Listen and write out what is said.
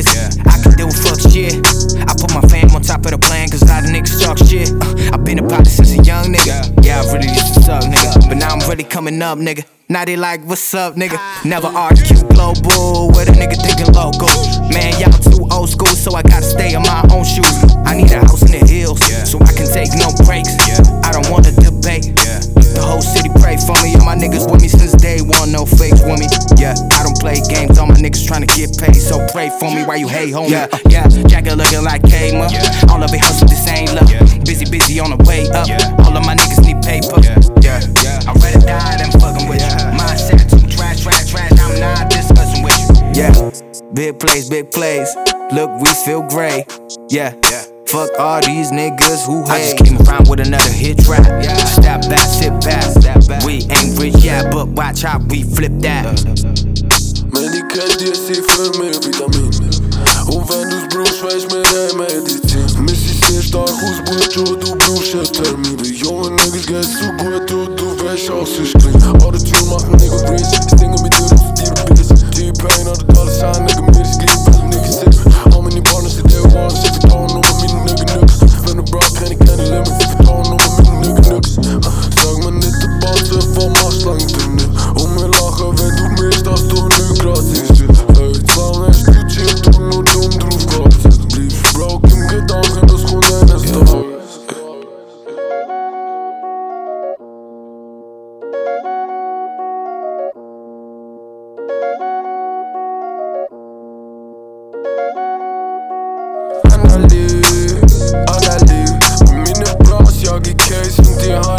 I can do fuck shit. I put my fam on top of the plan, cause a lot of niggas talk shit. I been about it since a young nigga. Yeah, I really used to suck, nigga. But now I'm really coming up, nigga. Now they like, what's up, nigga? Never argue global with a nigga thinking local. Man, y'all too old school, so I gotta stay in my own shoes. I need a house in the hills, so I can take no breaks. I don't wanna debate. The whole city pray for me. All my niggas with me since day one, no fakes with me. Yeah, I don't play games, all my niggas tryna get paid, so pray for me while you hate, homie. Yeah, Jacket looking like Kama. All of it hustle, this ain't love. Busy on the way up. All of my niggas need paper. Yeah, I'd rather die than fucking with you. Mindset too trash, I'm not discussing with you. Yeah, big plays. Look, we feel great. Yeah. Fuck all these niggas who hate. I just came around with another hit track. Step back, sit back. We ain't rich yet, but watch how we flip that. Medicatie für mehr Vitamin. Und wenn du's brauchst, weißt mir deine Medizin. Missie sehr stark aus Butcher, du brauchst ja Termin. Die jungen Niggas geht so gut, du weißt aus ich kling. Autotune macht ein Nigga Breeze. Stinge mit dir zu dir Bitches. T-Pain hat das alles an, Nigga, mir ist lieb, weil die Niggas sind. How many partners did they want? Sie vertrauen nur mit den Nigga-Niggas. Wenn du brauchst, kenn ich keine Limits. Sie vertrauen nur mit den Nigga-Niggas. Sag mir nicht, der Bounce vom Arschlang drin. Und mir lachen, wenn du misst, dass du nicht grad siehst. Hey, zwang echt gechillt, du nur dumm drauf gehabt. Blieb broke im Gedanken, das kommt eines Tages. Analyse, meine Bras, jag i case und die